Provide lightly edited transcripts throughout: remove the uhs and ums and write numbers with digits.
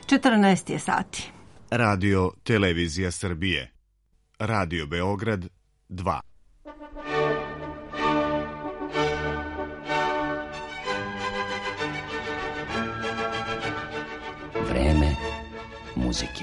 14 je sati. Radio Televizija Srbije. Radio Beograd 2. Vreme muzike.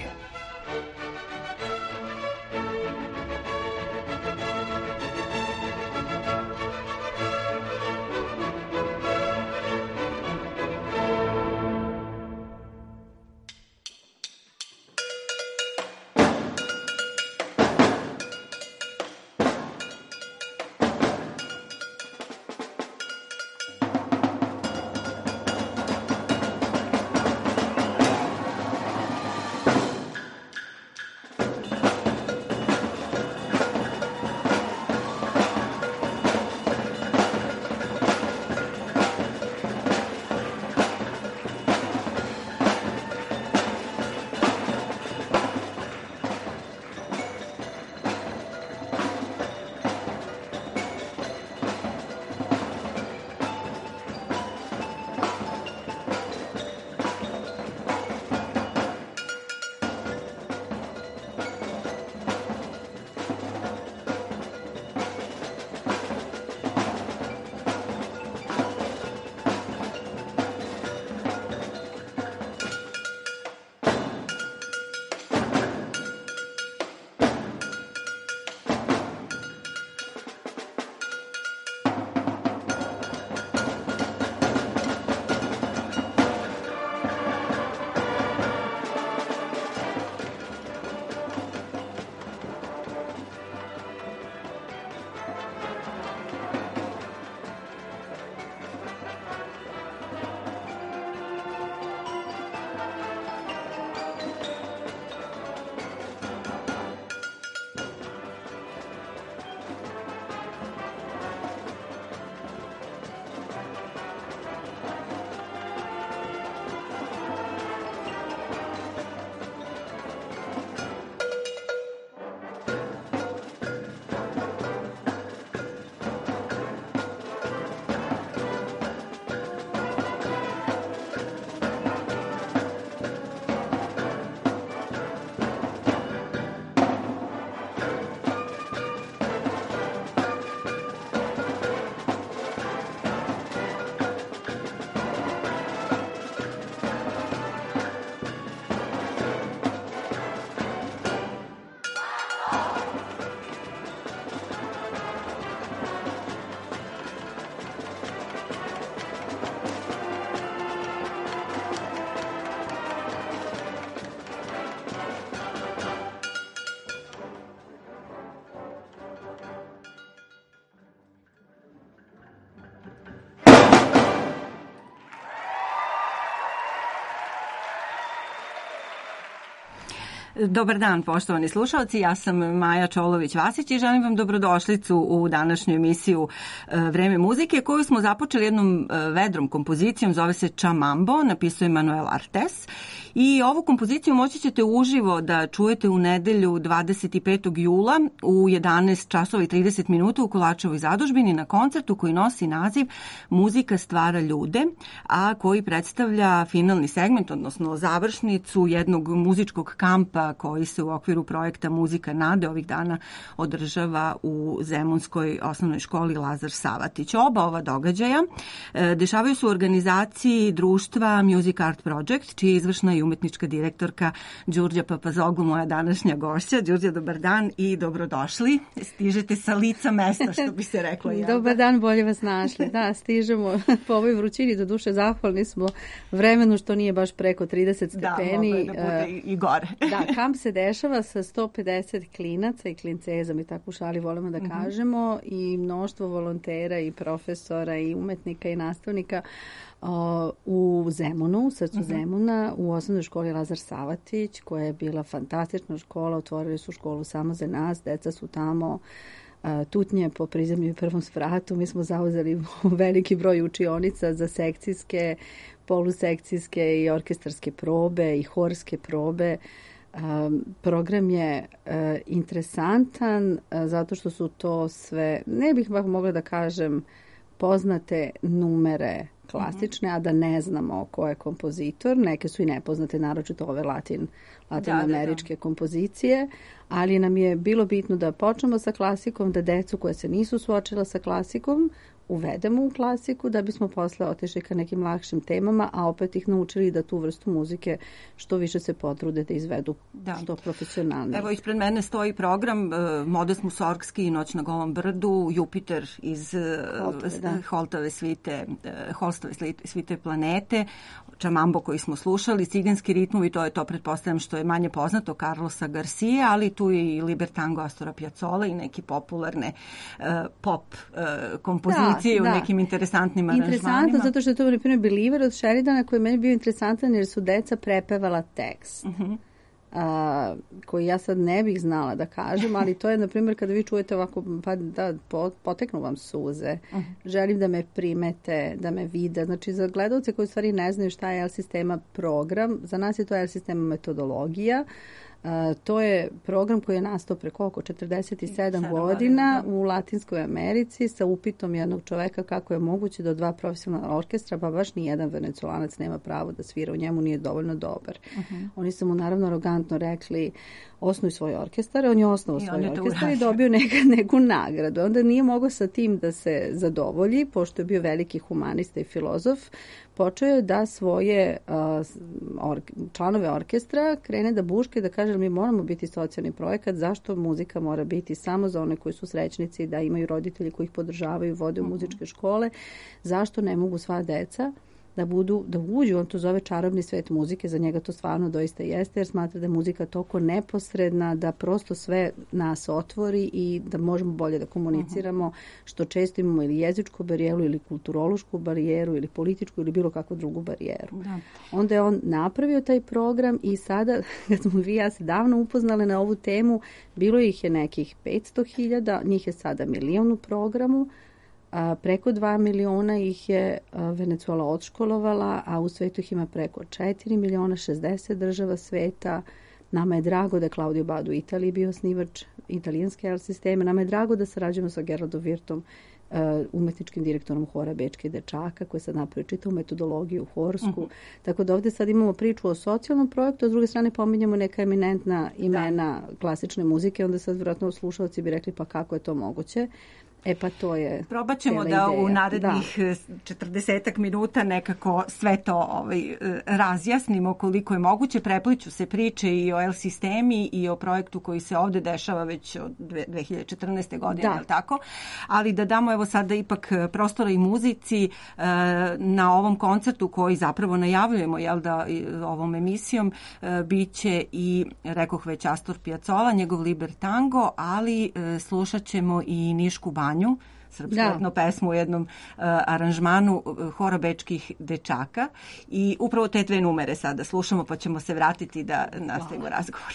Dobar dan, poštovani slušalci, ja sam Maja Čolović-Vasić i želim vam dobrodošlicu u današnju emisiju Vreme muzike, koju smo započeli jednom vedrom kompozicijom, zove se Chamambo, napisao Manuel Artes. I ovu kompoziciju moći ćete uživo da čujete u nedelju 25. jula u 11 časova i 30 minuta u Kolačevoj zadužbini na koncertu koji nosi naziv Muzika stvara ljude, a koji predstavlja finalni segment, odnosno završnicu jednog muzičkog kampa koji se u okviru projekta Muzika nade ovih dana održava u Zemunskoj osnovnoj školi Lazar Savatić. Oba ova događaja dešavaju se u organizaciji društva Music Art Project, čija je izvršna i umetnička direktorka Đurđa Papazoglu, moja današnja gošća. Đurđa, dobar dan i dobrodošli. Stižete sa lica mesta, što bi se reklo. Dobar dan, bolje vas našli. Da, stižemo po ovoj vrućini, do duše zahvalni smo vremenu što nije baš preko 30 stepeni. Da, moglo je da bude i gore. Da, kamp se dešava sa 150 klinaca i klinceza, mi tako u šali volimo da kažemo, i mnoštvo volontera i profesora i umetnika i nastavnika u Zemunu, u srcu Zemuna, u osnovnoj školi Lazar Savatić, koja je bila fantastična škola. Otvorili su školu samo za nas, deca su tamo tutnje po prizemlju i prvom spratu. Mi smo zauzeli veliki broj učionica za sekcijske, polusekcijske i orkestarske probe i horske probe. Program je interesantan zato što su to sve, ne bih mogla da kažem, poznate numere klasične, a da ne znamo ko je kompozitor. Neke su i nepoznate, naročito ove latinoameričke kompozicije, ali nam je bilo bitno da počnemo sa klasikom, da decu koja se nisu suočila sa klasikom uvedemo u klasiku da bismo posle otišli ka nekim lakšim temama, a opet ih naučili da tu vrstu muzike što više se potrude da izvedu što profesionalnije. Evo, ispred mene stoji program Modest Musorgski, Noć na Golom brdu, Jupiter iz Holtove svite planete, Čamambo koji smo slušali, ciganski ritmovi, to je to, pretpostavljam, što je manje poznato, Carlosa Garcia, ali tu je i Libertango Astora Piazzolla i neke popularne pop kompozicije u nekim interesantnim aranžmanima. Interesantno, zato što je to, na primjer, Believer od Sheridana, koji je meni bio interesantan jer su deca prepevala tekst. Koji ja sad ne bih znala da kažem, ali to je, na primjer, kada vi čujete ovako, pa da, poteknu vam suze, želim da me primete, da me vide. Znači, za gledalce koji u stvari ne znaju šta je L-sistema program, za nas je to L-sistema metodologija. To je program koji je nastao preko oko 47 godina u Latinskoj Americi sa upitom jednog čoveka kako je moguće da od dva profesionalna orkestra, pa baš ni jedan Venecuelanac nema pravo da svira, u njemu nije dovoljno dobar. Oni su mu naravno arogantno rekli osnuj svoj orkestar, on je osnovao svoj orkestar i dobio neku nagradu. Onda nije mogao sa tim da se zadovolji, pošto je bio veliki humanista i filozof, počeo je da svoje članove orkestra krene da buške, da kaže mi moramo biti socijalni projekat, zašto muzika mora biti samo za one koji su srećnici, da imaju roditelji koji ih podržavaju, vode u muzičke škole, zašto ne mogu sva deca da uđu, on to zove čarobni svet muzike, za njega to stvarno doista jeste, jer smatra da je muzika toliko neposredna, da prosto sve nas otvori i da možemo bolje da komuniciramo, što često imamo ili jezičku barijeru, ili kulturološku barijeru, ili političku, ili bilo kakvu drugu barijeru. Da. Onda je on napravio taj program i sada, kad smo vi ja se davno upoznali na ovu temu, bilo ih je nekih 500.000, njih je sada 1 milion u programu, preko 2 miliona ih je Venecuela odškolovala, a u svetu ih ima preko 4 miliona, 60 država sveta. Nama je drago da je Claudio Badu u Italiji bio osnivač italijanske L-sisteme. Nama je drago da sarađujemo sa Geraldom Wirtom, umetničkim direktorom hora Bečke dečaka, koji sad napravio čitavu metodologiju horsku. Tako da ovdje sad imamo priču o socijalnom projektu, a s druge strane pominjamo neka eminentna imena klasične muzike, onda sad vjerojatno slušalci bi rekli pa kako je to moguće. Pa to je probat ćemo da u narednih 40 minuta nekako sve to razjasnimo koliko je moguće. Prepliću se priče i o L-sistemi i o projektu koji se ovdje dešava već od 2014. godine, je li tako? Ali da damo evo sada ipak prostora i muzici na ovom koncertu koji zapravo najavljujemo, jel da, ovom emisijom, bit će i, rekoh već, Astor Piazzolla, njegov Libertango, ali slušat ćemo i Nišku banju, srpsku pesmu u jednom aranžmanu hora Bečkih dečaka. I upravo te dve numere sada slušamo, pa ćemo se vratiti da nastavimo razgovor.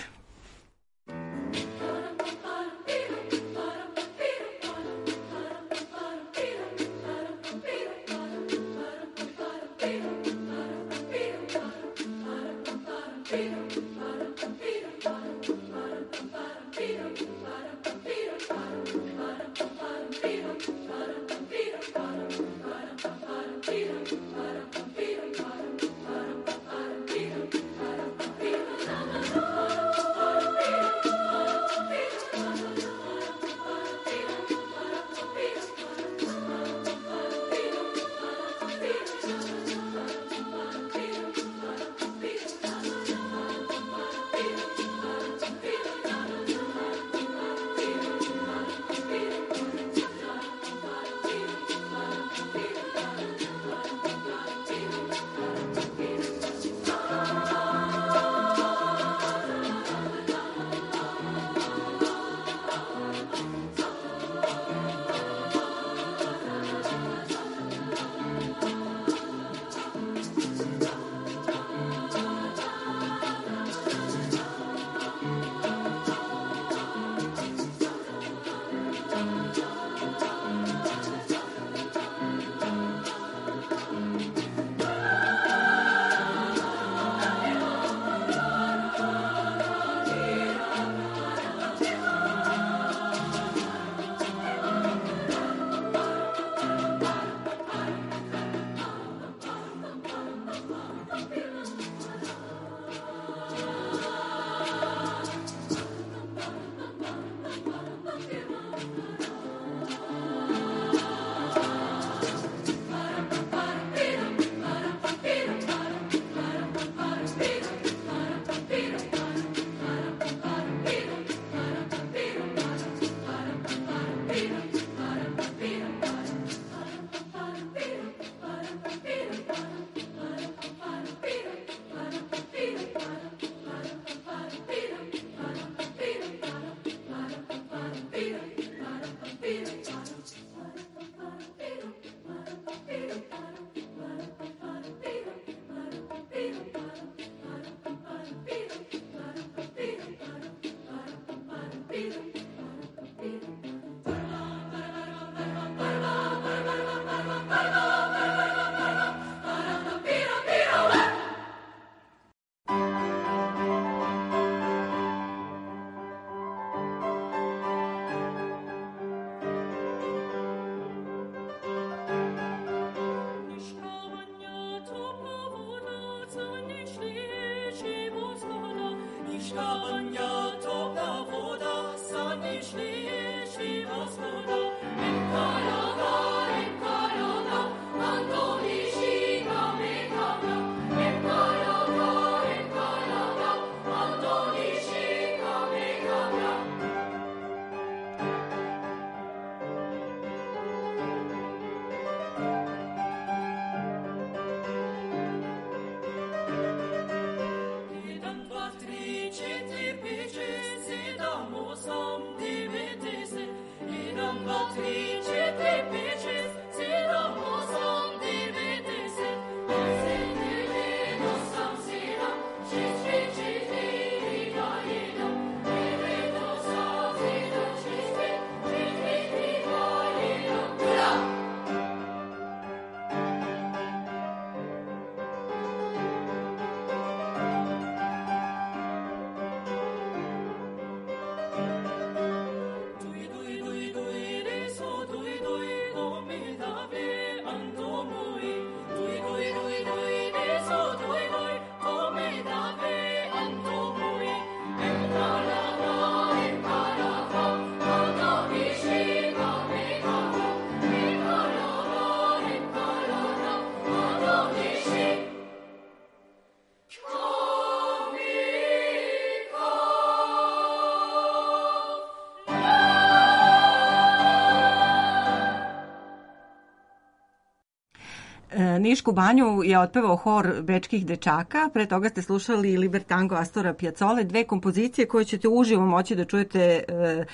Nišku banju je otpevao hor bečkih dečaka, pre toga ste slušali Libertango Astora Piazzole, dve kompozicije koje ćete uživo moći da čujete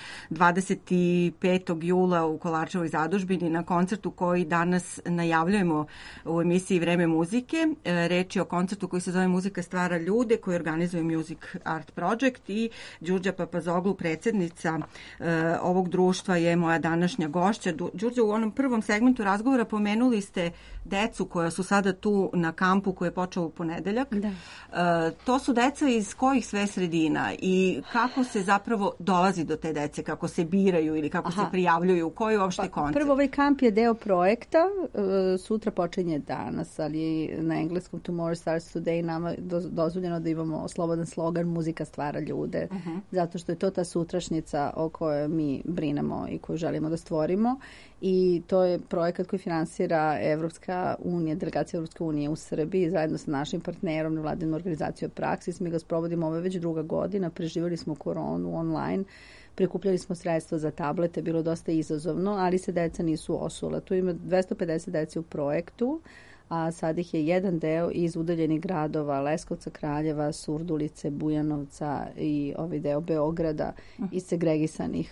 25. jula u Kolarčevoj zadužbini na koncertu koji danas najavljujemo u emisiji Vreme muzike. Reč je o koncertu koji se zove Muzika stvara ljude, koji organizuje Music Art Project i Đurđa Papazoglu, predsjednica ovog društva, je moja današnja gošća. Đurđa, u onom prvom segmentu razgovora pomenuli ste decu koja su sada tu na kampu koji je počeo u ponedeljak. Da. To su deca iz kojih sve sredina i kako se zapravo dolazi do te dece, kako se biraju ili kako se prijavljuju, koji je uopšte koncept? Prvo, ovaj kamp je deo projekta, sutra počinje danas, ali na engleskom Tomorrow Starts Today nama je dozvoljeno da imamo slobodan slogan Muzika stvara ljude, zato što je to ta sutrašnjica o kojoj mi brinemo i koju želimo da stvorimo. I to je projekat koji finansira Evropska unija, delegacija Evropske unije u Srbiji, zajedno sa našim partnerom, nevladinom organizacijom Praksis. Mi ga sprovodimo ove već druga godina, preživjeli smo koronu online, prikupljali smo sredstva za tablete, bilo dosta izazovno, ali se deca nisu osula. Tu ima 250 dece u projektu, a sad ih je jedan deo iz udaljenih gradova Leskovca, Kraljeva, Surdulice, Bujanovca i ovaj deo Beograda, iz segregisanih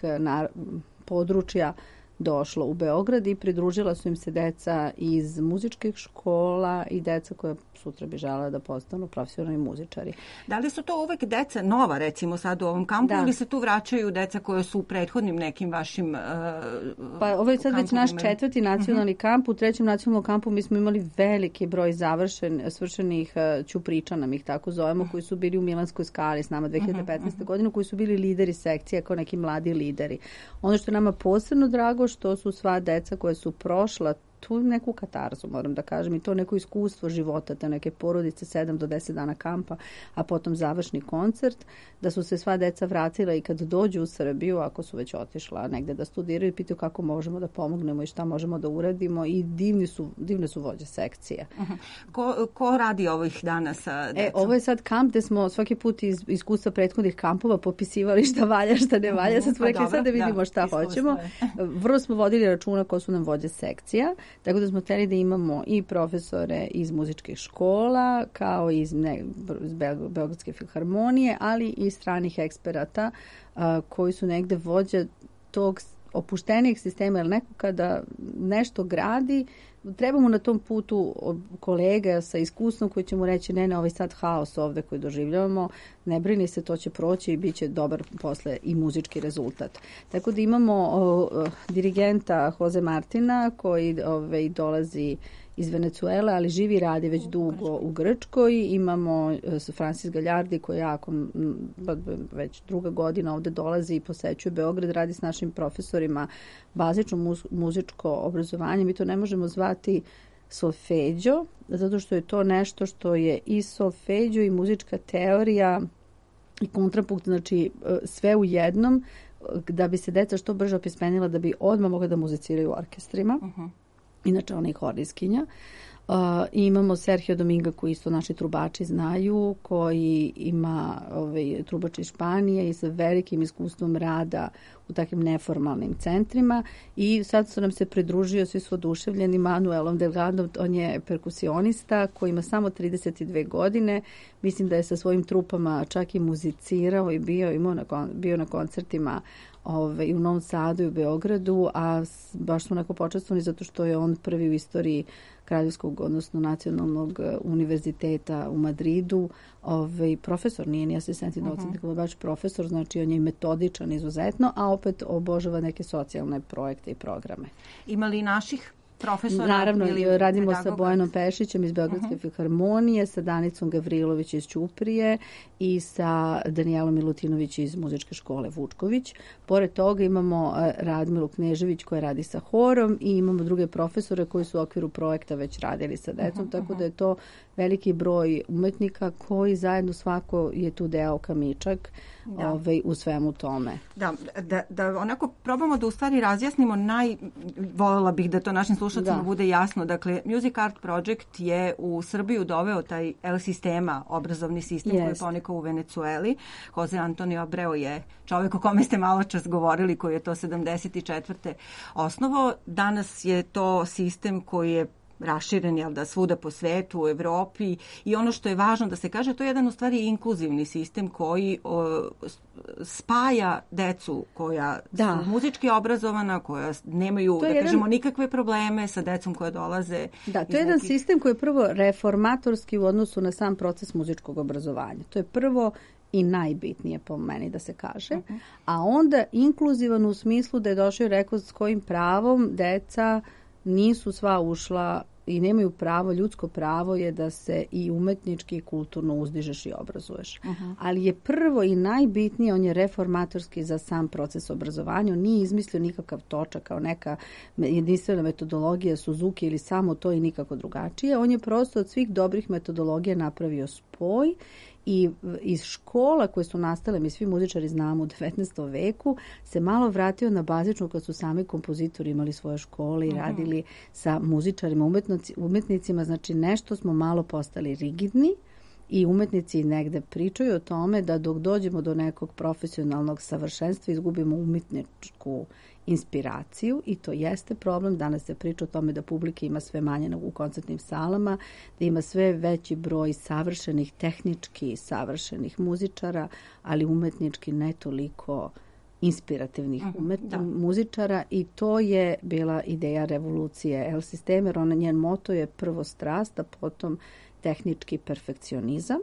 područja došlo u Beograd i pridružila su im se deca iz muzičkih škola i deca koja sutra bi želela da postanu profesionalni muzičari. Da li su to uvek deca nova, recimo sad u ovom kampu, ili se tu vraćaju deca koje su u prethodnim nekim vašim Pa ovo je sad već naš četvrti nacionalni kamp. U trećem nacionalnom kampu mi smo imali veliki broj svršenih ćupričana, mi ih tako zovemo, koji su bili u Milanskoj skali s nama 2015. godinu, koji su bili lideri sekcija kao neki mladi lideri. Ono što je nama posebno drago, što su sva deca koja su prošla tu neku katarzu, moram da kažem, i to neko iskustvo života, te neke porodice 7 do 10 dana kampa, a potom završni koncert, da su se sva deca vratila i kad dođu u Srbiju, ako su već otišla negde da studiraju, pitaju kako možemo da pomognemo i šta možemo da uradimo i divne su vođe sekcije. Ko radi ovih dana sa decom? Ovo je sad kamp gde smo svaki put iz iskustva prethodnih kampova popisivali šta valja, šta ne valja. Sad smo rekli sad da vidimo šta hoćemo. Vrlo smo vodili računa ko su nam vođe sekcija. Tako da smo htjeli da imamo i profesore iz muzičkih škola, kao iz Beogradske filharmonije, ali i stranih eksperata koji su negde vođe tog opuštenijeg sistema, jer neko kada nešto gradi, trebamo na tom putu kolega sa iskustvom koji će mu reći ne, ovaj sad haos ovde koji doživljavamo, ne brini se, to će proći i bit će dobar posle i muzički rezultat. Tako da imamo dirigenta Jose Martina koji dolazi iz Venecuele, ali živi i radi već dugo u Grčkoj. Imamo Francis Galjardi koji već druga godina ovde dolazi i posećuje Beograd, radi s našim profesorima bazično muzičko obrazovanje. Mi to ne možemo zvati solfeđo, zato što je to nešto što je i solfeđo i muzička teorija i kontrapunkt, znači sve u jednom, da bi se deca što brže opismenila, da bi odmah mogla da muziciraju u orkestrima. Inače, ona je hordiskinja. I imamo Sergio Dominga, koji isto naši trubači znaju, koji ima trubač iz Španije i sa velikim iskustvom rada u takvim neformalnim centrima. I sad su nam se pridružio, svi su oduševljeni, Manuelom Delgado, on je perkusionista koji ima samo 32 godine. Mislim da je sa svojim trupama čak i muzicirao i bio na koncertima i u Novom Sadu i u Beogradu, a baš smo onako počastvovani zato što je on prvi u istoriji Kraljevskog, odnosno Nacionalnog univerziteta u Madridu, profesor, nije ni asistent i docent, nego baš profesor, znači on je metodičan izuzetno, a opet obožava neke socijalne projekte i programe. Ima li naših profesora? Naravno, radimo sa Bojanom Pešićem iz Beogradske filharmonije, sa Danicom Gavrilović iz Ćuprije i sa Danijelom Milutinović iz muzičke škole Vučković. Pored toga imamo Radmilu Knežević koja radi sa horom i imamo druge profesore koji su u okviru projekta već radili sa decom, tako da je to veliki broj umetnika koji zajedno svako je tu deo kamičak u svemu tome. Da onako probamo da u stvari razjasnimo, voljela bih da to našim slušalcima bude jasno. Dakle, Music Art Project je u Srbiju doveo taj El Sistema, obrazovni sistem koji je ponikao u Venecueli. Jose Antonio Abreu je čovjek o kome ste malo čas govorili, koji je to 74. osnovo. Danas je to sistem koji je raširen svuda po svetu, u Evropi, i ono što je važno da se kaže, to je jedan u stvari inkluzivni sistem koji spaja decu koja su muzički obrazovana, koja nemaju, nikakve probleme sa decom koje dolaze. Da, to je jedan sistem koji je prvo reformatorski u odnosu na sam proces muzičkog obrazovanja. To je prvo i najbitnije po meni da se kaže. A onda inkluzivan u smislu da je došao i rekao s kojim pravom deca nisu sva ušla i nemaju pravo, ljudsko pravo je da se i umetnički i kulturno uzdižeš i obrazuješ. Ali je prvo i najbitnije, on je reformatorski za sam proces obrazovanja. On nije izmislio nikakav točak kao neka jedinstvena metodologija Suzuki ili samo to i nikako drugačije. On je prosto od svih dobrih metodologija napravio spoj i iz škola koje su nastale, mi svi muzičari znamo u 19. veku, se malo vratio na bazično kad su sami kompozitori imali svoje škole i radili sa muzičarima, umetnicima, znači nešto smo malo postali rigidni i umetnici negde pričaju o tome da dok dođemo do nekog profesionalnog savršenstva izgubimo umetničku inspiraciju i to jeste problem. Danas se priča o tome da publike ima sve manje u koncertnim salama, da ima sve veći broj savršenih, tehnički savršenih muzičara, ali umetnički ne toliko inspirativnih muzičara i to je bila ideja revolucije El Sistema, jer njen moto je prvo strast, a potom tehnički perfekcionizam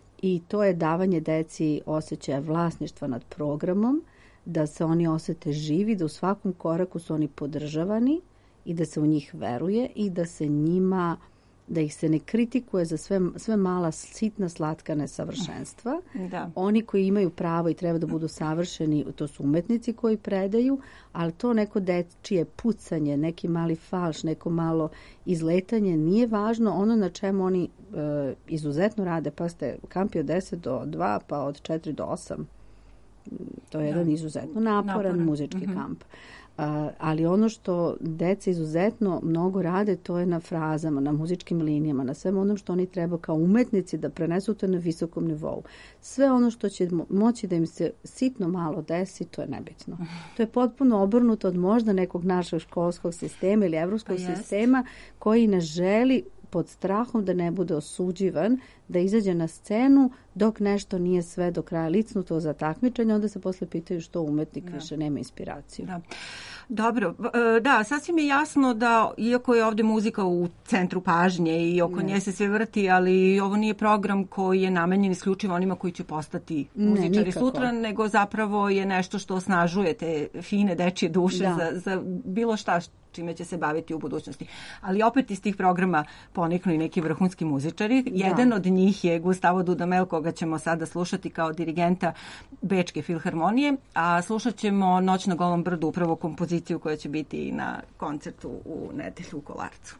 i to je davanje deci osjećaja vlasništva nad programom, da se oni osete živi, da u svakom koraku su oni podržavani i da se u njih veruje i da se njima, da ih se ne kritikuje za sve mala, sitna, slatka nesavršenstva. Oni koji imaju pravo i treba da budu savršeni, to su umetnici koji predaju, ali to neko dečije pucanje, neki mali falš, neko malo izletanje nije važno. Ono na čemu oni izuzetno rade, pa ste kampi od 10 do 2, pa od 4 do 8. To je jedan izuzetno naporan muzički kamp. Ali ono što deca izuzetno mnogo rade, to je na frazama, na muzičkim linijama, na svem onom što oni treba kao umetnici da prenesu to na visokom nivou. Sve ono što će moći da im se sitno malo desi, to je nebitno. To je potpuno obrnuto od možda nekog našeg školskog sistema ili evropskog sistema koji ne želi pod strahom da ne bude osuđivan, da izađe na scenu dok nešto nije sve do kraja licnuto za takmičenje, onda se posle pitaju što umetnik više nema inspiraciju. Dobro, sasvim je jasno da, iako je ovdje muzika u centru pažnje i oko nje se sve vrti, ali ovo nije program koji je namenjen isključivo onima koji će postati muzičari sutra, nego zapravo je nešto što osnažuje te fine dečje duše za bilo šta čime će se baviti u budućnosti. Ali opet iz tih programa poniknu i neki vrhunski muzičari. Jedan od njih je Gustavo Dudamel, koga ćemo sada slušati kao dirigenta Bečke filharmonije, a slušat ćemo Noć na Golom brdu, upravo kompoziciju koja će biti i na koncertu u nedelju u Kolarcu.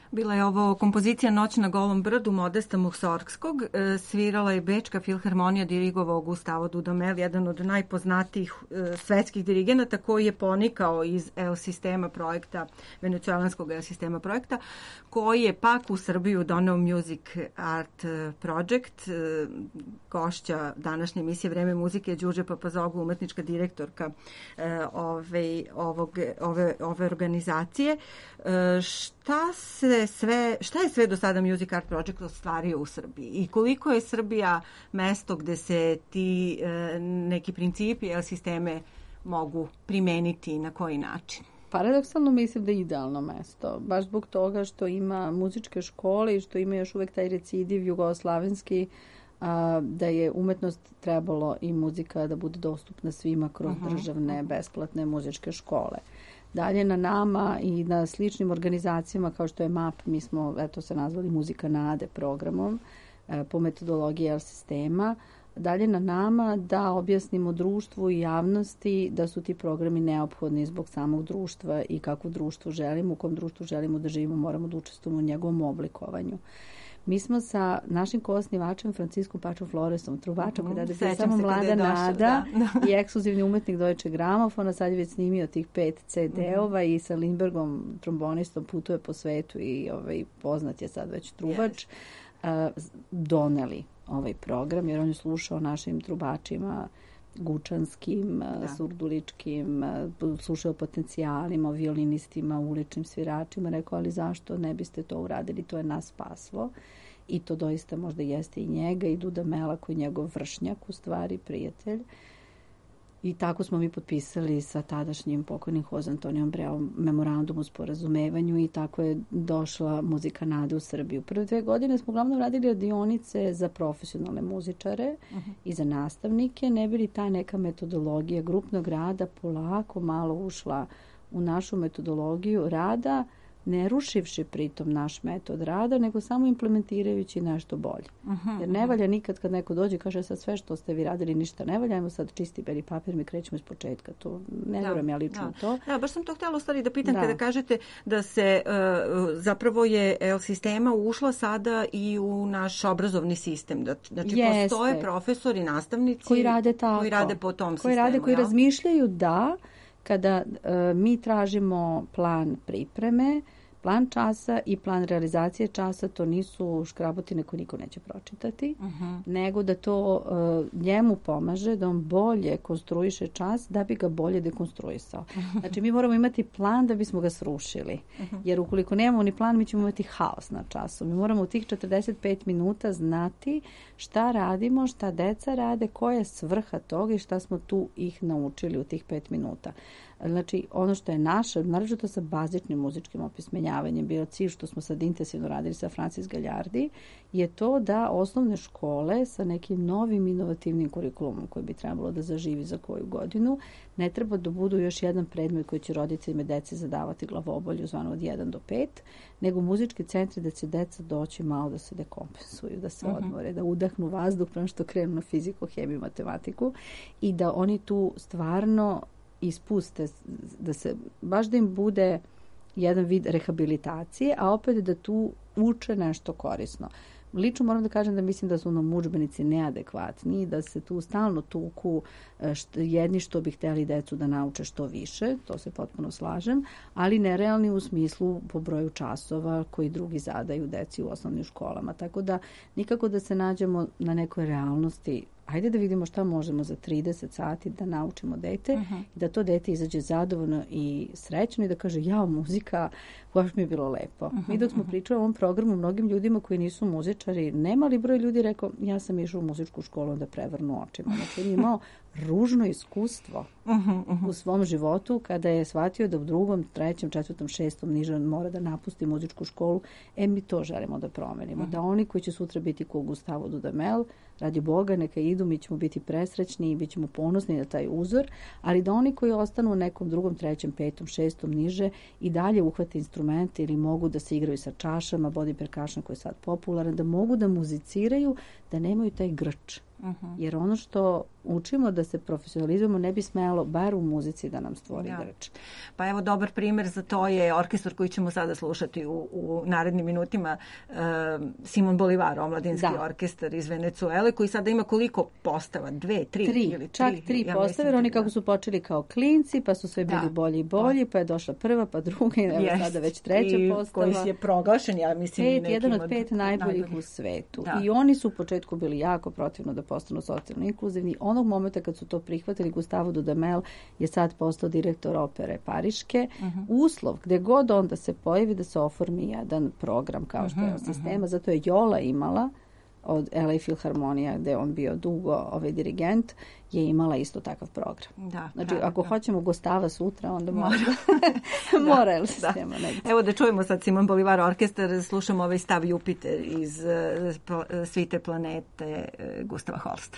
Bila je ovo kompozicija Noć na Golom brdu Modesta Mussorgskog. Svirala je Bečka filharmonija, dirigovao Gustavo Dudamel, jedan od najpoznatijih svetskih dirigenata koji je ponikao iz sistema projekta, venecuelanskog sistema projekta, koji je pak u Srbiju doneo Music Art Project. Gošća današnje emisije Vreme muzike je Đurđe Papazoglu, umetnička direktorka ove organizacije. Šta je sve do sada Music Art Project ostvario u Srbiji i koliko je Srbija mesto gde se ti neki principi sisteme mogu primeniti i na koji način? Paradoksalno mislim da je idealno mesto, baš zbog toga što ima muzičke škole i što ima još uvek taj recidiv jugoslavenski, da je umetnost trebalo i muzika da bude dostupna svima kroz državne besplatne muzičke škole. Dalje na nama i na sličnim organizacijama kao što je MAP, mi smo se nazvali Muzika nade programom po metodologiji sistema. Dalje na nama da objasnimo društvu i javnosti da su ti programi neophodni zbog samog društva i kakvo društvo želimo, u kom društvu želimo da živimo, moramo da učestvujemo u njegovom oblikovanju. Mi smo sa našim koosnivačem Franciskom Pačom Floresom, trubačom, kada je samo mlada nada i ekskluzivni umetnik Deutsche Gramofona, sad je već snimio tih 5 CD-ova i sa Lindbergom, trombonistom, putuje po svetu i poznat je sad već trubač, doneli ovaj program, jer on je slušao našim trubačima gučanskim, surduličkim, slušao potencijalima, violinistima, uličnim sviračima, rekao, ali zašto ne biste to uradili, to je nas spaslo. I to doista možda jeste i njega i Dudamela koji je njegov vršnjak, u stvari prijatelj. I tako smo mi potpisali sa tadašnjim pokojnim Jose Antonijom Breom memorandum o sporazumevanju i tako je došla Muzika nade u Srbiju. Prve 2 godine smo uglavnom radili radionice za profesionalne muzičare i za nastavnike. Ne bi li ta neka metodologija grupnog rada polako malo ušla u našu metodologiju rada, ne rušivši pritom naš metod rada, nego samo implementirajući nešto bolje. Jer ne valja nikad kad neko dođe i kaže sad sve što ste vi radili ništa ne valja, ajmo sad čisti beli papir, mi krećemo iz početka. To ne vjerujem ja lično to. Da, baš sam to htjela u stvari da pitam kada kažete da se zapravo je sistema ušla sada i u naš obrazovni sistem. Znači postoje profesori, nastavnici koji rade tako. Koji rade po tom sistemu. Koji razmišljaju da kada mi tražimo plan pripreme, plan časa i plan realizacije časa, to nisu škrabotine koje niko neće pročitati, nego da to njemu pomaže da on bolje konstruiše čas da bi ga bolje dekonstruisao. Znači mi moramo imati plan da bismo ga srušili. Jer ukoliko nemamo ni plan, mi ćemo imati haos na času. Mi moramo u tih 45 minuta znati šta radimo, šta deca rade, koja je svrha toga i šta smo tu ih naučili u tih 5 minuta. Znači, ono što je naše, naročito sa bazičnim muzičkim opismenjavanjem, bio cilj što smo sad intenzivno radili sa Francis Galjardi, je to da osnovne škole sa nekim novim inovativnim kurikulumom koji bi trebalo da zaživi za koju godinu, ne treba da budu još jedan predmet koji će roditeljima deci zadavati glavobolju zvano od 1 do 5, nego muzički centri da će deca doći malo da se dekompensuju, da se odmore, da udahnu vazduh prema što krenu na fiziku, hemiju, matematiku i da oni tu stvarno ispuste, da se, baš da im bude jedan vid rehabilitacije, a opet da tu uče nešto korisno. Lično moram da kažem da mislim da su nam udžbenici neadekvatni, da se tu stalno tuku jedni što bi htjeli decu da nauče što više, to se potpuno slažem, ali nerealni u smislu po broju časova koji drugi zadaju deci u osnovnim školama. Tako da nikako da se nađemo na nekoj realnosti. Hajde da vidimo šta možemo za 30 sati da naučimo dete i da to dete izađe zadovoljno i srećno i da kaže jao, muzika, baš mi je bilo lepo. Mi dok smo pričali o ovom programu mnogim ljudima koji nisu muzičari, nemali broj ljudi rekao ja sam išao u muzičku školu da prevrnu očima. Znači on je imao ružno iskustvo u svom životu kada je shvatio da u 2., 3., 4., 6. niže mora da napusti muzičku školu. Mi to želimo da promenimo. Da oni koji će sutra biti ko Gustavo Dudamel, radi Boga, neka idu, mi ćemo biti presrećni i bit ćemo ponosni na taj uzor, ali da oni koji ostanu u nekom 2., 3., 5., 6. niže i dalje uhvate instrumente ili mogu da se igraju sa čašama, body percussion koji je sad popularan, da mogu da muziciraju, da nemaju taj grč Jer ono što učimo da se profesionalizujemo ne bi smelo, bar u muzici, da nam stvori grč. Pa evo, dobar primjer za to je orkestar koji ćemo sada slušati u narednim minutima, Simon Bolivar, omladinski orkestar iz Venecuele, koji sada ima koliko postava? 2, 3 ili 3? Čak 3 postave, jer oni kako su počeli kao klinci, pa su sve bili bolji i bolji, pa je došla prva, pa druga, i evo sada već treća postava. Koji je proglašen, ja mislim, jedan od 5 najboljih u svetu. I oni su u početku bili jako protivno da postanu socijalno inkluzivni. Onog momenta kad su to prihvatili, Gustavo Dudamel je sad postao direktor opere Pariške. Uslov gde god onda se pojavi da se oformi jedan program kao što je sistema, zato je Jola imala od LA Filharmonija, gde on bio dugo dirigent, je imala isto takav program. Znači, ako hoćemo Gustava sutra, onda mora LA sistema negdje. Evo da čujemo sad Simon Bolivar orkestar, slušamo ovaj stav Jupiter iz Svite planete Gustava Holsta.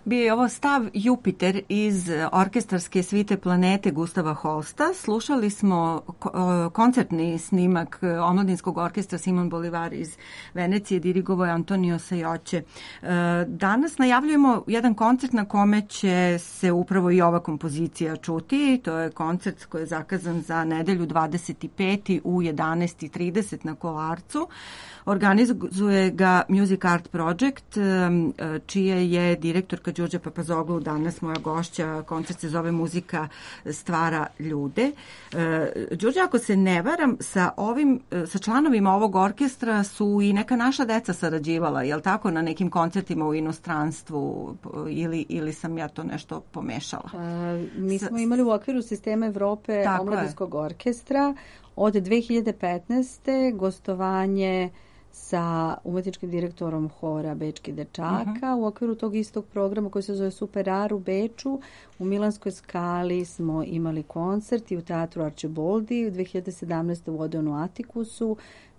Bio je ovo stav Jupiter iz orkestarske svite Planete Gustava Holsta. Slušali smo koncertni snimak omladinskog orkestra Simon Bolivar iz Venecije, dirigovao je Antonio Sajoće. Danas najavljujemo jedan koncert na kome će se upravo i ova kompozicija čuti. To je koncert koji je zakazan za nedelju 25. u 11:30 na Kolarcu. Organizuje ga Music Art Project, čije je direktorka Đurđa Papazoglu danas moja gošća. Koncert se zove Muzika stvara ljude. Đurđa, ako se ne varam, sa članovima ovog orkestra su i neka naša deca sarađivala, je li tako, na nekim koncertima u inostranstvu ili sam ja to nešto pomešala? Mi smo imali u okviru Sistema Evrope omladinskog orkestra od 2015. gostovanje sa umetničkim direktorom hora Bečki dečaka. U okviru tog istog programa koji se zove Super Art u Beču, u Milanskoj Skali smo imali koncert i u teatru Arčiboldi, u 2017. u Odeonu Atikusu,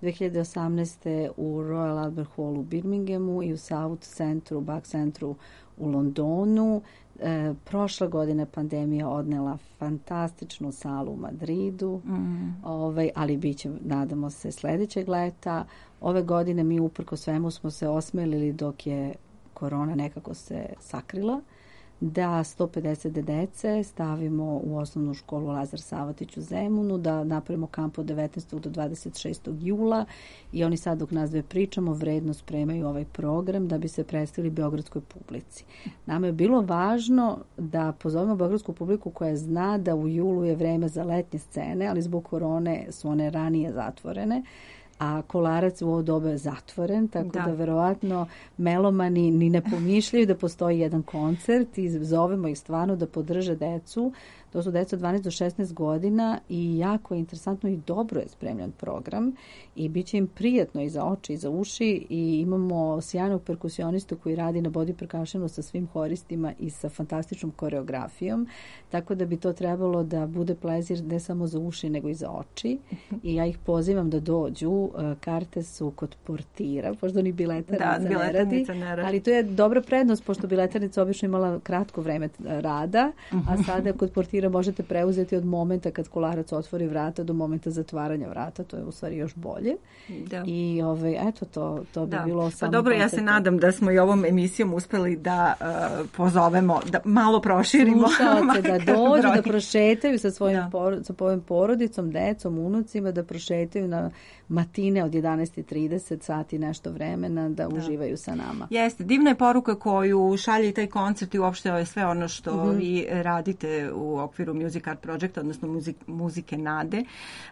2018. u Royal Albert Hall u Birminghamu i u South Centru, Buck Centru u Londonu. Prošle godine pandemija odnela fantastičnu salu u Madridu, ali bit će, nadamo se, sledećeg leta. Ove godine mi uprko svemu smo se osmelili dok je korona nekako se sakrila, da 150 dece stavimo u osnovnu školu Lazar Savatić u Zemunu, da napravimo kamp od 19. do 26. jula i oni sad dok nas dve pričamo vredno spremaju ovaj program da bi se predstavili beogradskoj publici. Nama je bilo važno da pozovemo beogradsku publiku koja zna da u julu je vreme za letnje scene, ali zbog korone su one ranije zatvorene, a Kolarac u ovo doba je zatvoren, tako da verovatno melomani ni ne pomišljaju da postoji jedan koncert i zovemo ih stvarno da podrže decu. To su deca od 12 do 16 godina i jako je interesantno i dobro je spremljen program i bit će im prijatno i za oči i za uši i imamo sjajnog perkusionistu koji radi na body percussionu sa svim horistima i sa fantastičnom koreografijom, tako da bi to trebalo da bude plezir ne samo za uši nego i za oči i ja ih pozivam da dođu. Karte su kod portira, pošto ni biletarnica ne radi, ali to je dobra prednost pošto biletarnica obično imala kratko vreme rada, a sada kod portira možete preuzeti od momenta kad Kolarac otvori vrata do momenta zatvaranja vrata, to je u stvari još bolje. Da. I eto to bi bilo samo. Pa dobro, ja se nadam da smo i ovom emisijom uspeli da pozovemo, da malo proširimo. Slušalce, da dođu, da prošetaju sa svojim porodicom, decom, unucima, da prošetaju na matine od 11:30 sati nešto vremena, da uživaju sa nama. Jeste, divna je poruka koju šalje i taj koncert i uopšte sve ono što vi radite u okviru Music Art Projecta, odnosno muzike nade.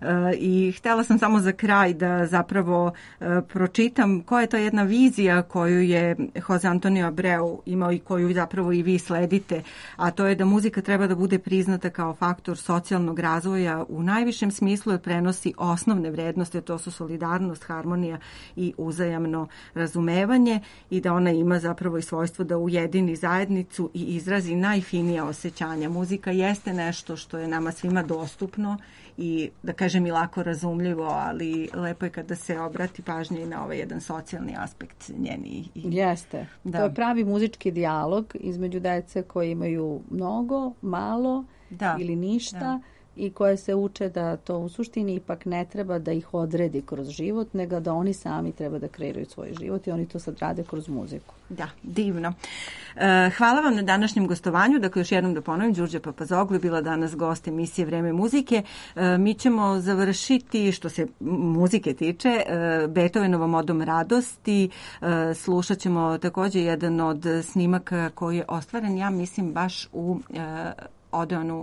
I htjela sam samo za kraj da zapravo pročitam koja je to jedna vizija koju je Jose Antonio Abreu imao i koju zapravo i vi sledite, a to je da muzika treba da bude priznata kao faktor socijalnog razvoja u najvišem smislu, jer prenosi osnovne vrednosti, to su solidarnost, harmonija i uzajamno razumevanje i da ona ima zapravo i svojstvo da ujedini zajednicu i izrazi najfinija osjećanja. Muzika jeste nešto što je nama svima dostupno i da kažem i lako razumljivo, ali lepo je kada se obrati pažnja i na ovaj jedan socijalni aspekt njeni. Jeste. Da. To je pravi muzički dijalog između dece koji imaju mnogo, malo ili ništa i koje se uče da to u suštini ipak ne treba da ih odredi kroz život, nego da oni sami treba da kreiraju svoj život i oni to sad rade kroz muziku. Da, divno. Hvala vam na današnjem gostovanju. Dakle, još jednom da ponovim, Đurđa Papazoglu je bila danas gost emisije Vreme muzike. Mi ćemo završiti, što se muzike tiče, Beethovenovom Odom radosti. Slušat ćemo također jedan od snimaka koji je ostvaren, ja mislim, baš u Odeonu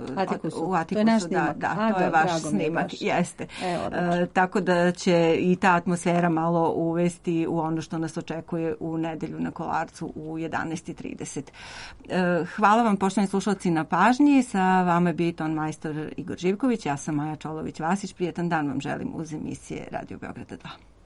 u Atikusu. To je naš snimak. To je vaš snimak. Jeste. Tako da će i ta atmosfera malo uvesti u ono što nas očekuje u nedelju na Kolarcu u 11:30. Hvala vam, poštovani slušalci, na pažnji. Sa vama je bio ton majstor Igor Živković. Ja sam Maja Čolović-Vasić. Prijetan dan vam želim uz emisije Radio Beograda 2.